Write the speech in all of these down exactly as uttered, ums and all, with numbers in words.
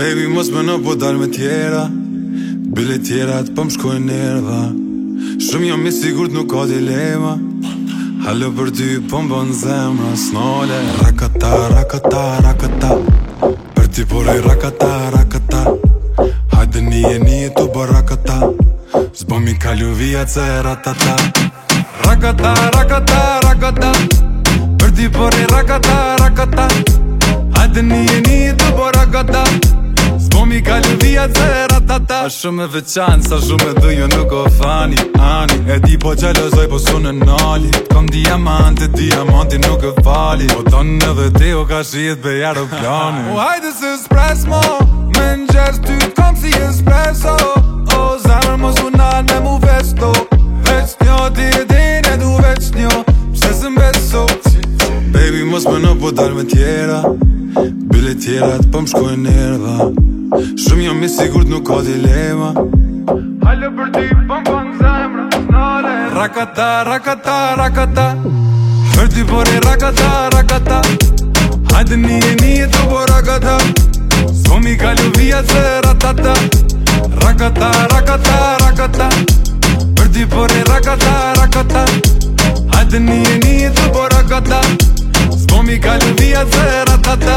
Baby mos me në po dal me tjera, bile tjerat po m'shkojnë nerva. Shumë jam i sigurt nuk ka dilema, halo për ty po m'bën zemra snole. Rakata, rakata, rakata, për ti porej rakata, rakata. Hajde nije, nije tu bo rakata, s'bo mi kalu vija ce ratata. Rakata, rakata, rakata, për ti porej rakata, rakata. Hajde nije, nije tu bo rakata, s'bo mi kalu vija ce ratata. A shumë e veçanë, sa shumë e dhujo nuk o fani, ani. E di po gjelozoj po sunë nali, kom diamante, diamanti nuk e fali. Po tonë edhe ti o ka shijet be aeroplani. O hajde se s'pres mo, me n'gjerës ty t'kom si espresso. O zemër mos unan me mu vesto, veç njo ti e din e du veç njo, pse se m'beso. Baby mos me në po dal me tjera, bile tjerat po m'shkojnë nerva. Shumë jam i sigurt nuk ka dilema, halo për ty po m'bën zemra snole. Rakata, rakata, rakata, për ty pore rakata, rakata. Hajde nije, nije tu po rakata, s'po mi kalu vija ce ratata. Rakata, rakata, rakata, për ty pore rakata, rakata. Hajde nije, nije tu po rakata, s'po mi kalu vija ce ratata.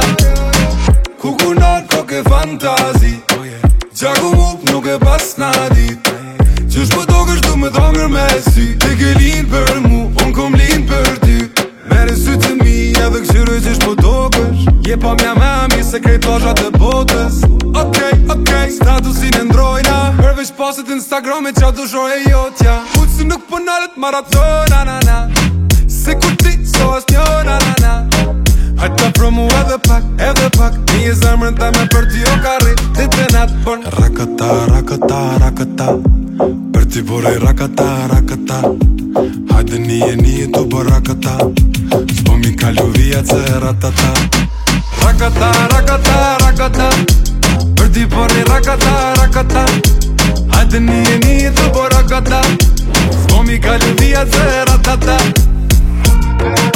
Kuku nat ko ke fantazi, qaku mup nuk e pas nadit. Qysh po tokësh du me thongër me sy, ti ke lin për mu, unë kom lin për ty. Mere sy të mi edhe këshyre qysh po tokësh, je po mja me mi sekret lojat e botës. Okej, okej, statusin e ndrojna, përveç posit Instagram e qa du shoj e jotja. Utë si nuk po nalet maraton, na na na, se kur ti so as njo, na na na. Hajta pro mu edhe pak, edhe pak, një e zemrën ta me për ty o karri, ti të natë bon. Rakata, rakata, rakata, për ty borej rakata, rakata. Hajde nije, nije tu bo rakata, s'po mi kalu vija ce ratata. Rakata, rakata, rakata, për ty borej rakata, rakata. Hajde nije, nije tu bo rakata, s'po mi kalu vija ce ratata.